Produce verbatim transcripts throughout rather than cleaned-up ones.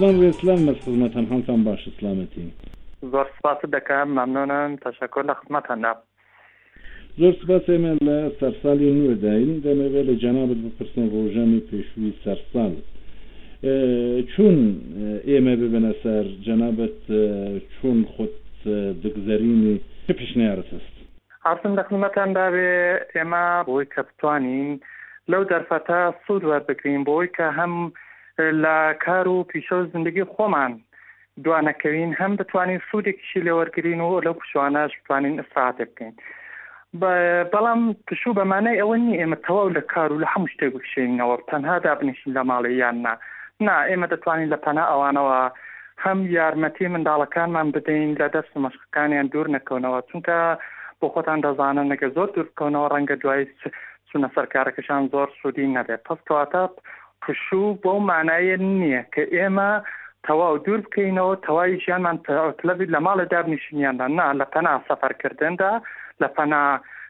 میزبان ڕێسلام مەس خزمەتان هەڵتان باش سلامەتی. زۆر سپاس دەکەم مەمنونم تەشەکر لە خزمەتاندا. زۆر سپاس ئێمە لە سەرساڵی نوێداین دەمەوێت لە جەنابەت بپرسن ڕۆژانی پێشووی سەرساڵ چون ئێمە ببنە سەر جەنابەت چون خۆت دگزەرینی چه پیشنیارت هەست؟ ئاسم لە خزمەتاندا بێ ئێمە بۆی کە بتوانین لەو دەرفەتە سوود وەربگرین بۆی کە هەم لە کار و پیشە و زندگی خۆمان دوانەکەوین هەم بتوانین سوودێکیشی لێوەرگرین و لەو پشوانەش بتوانین ئستراحەت بکەین. بەڵام پشوو بەمانای ئەوە نی ئێمە تەواو لە کار و لە هەموو شتێک بکشێنینەوە تەنها دابنیشین لە ماڵی یان نا نا ئێمە دەتوانین لە پەنا ئەوانەوە هەم یارمەتی منداڵەکانمان بدەین لە دەست مەشقەکانیان دوور نەکەونەوە چونکە بۆ خۆتان دەزانن نەگە زۆر دوور بکەونەوە ڕەنگە دوای چونە سەرکارەکەشان زۆر سوودی نەبێت. پس کەواتە پشوو بۆ مانایە نییە کە ئێمە تەواو دوور بکەینەوە تەواوی ژیانمان تەلەبی لە ماڵە دابنیشتنیاندا نا لە پەنا سەفەرکردندا لە پەنا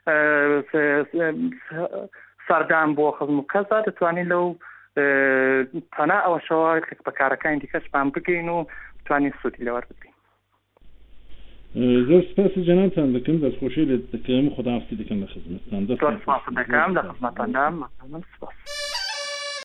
سەردان بۆ خزم و کەسا دەتوانین لەو پەنا ئەوەشەوە بەکارەکانی دیکەشمان بگەین و بتوانین سوودی لەوەر بگەین. زۆر سپاسی جەنابتان دەکەم دەستخۆشی لێت دەکەم خوداحافیزی دەکەم لە خزمەتتان. زۆر سپاس دەکەم لە خزمەتتاندا. سپاس.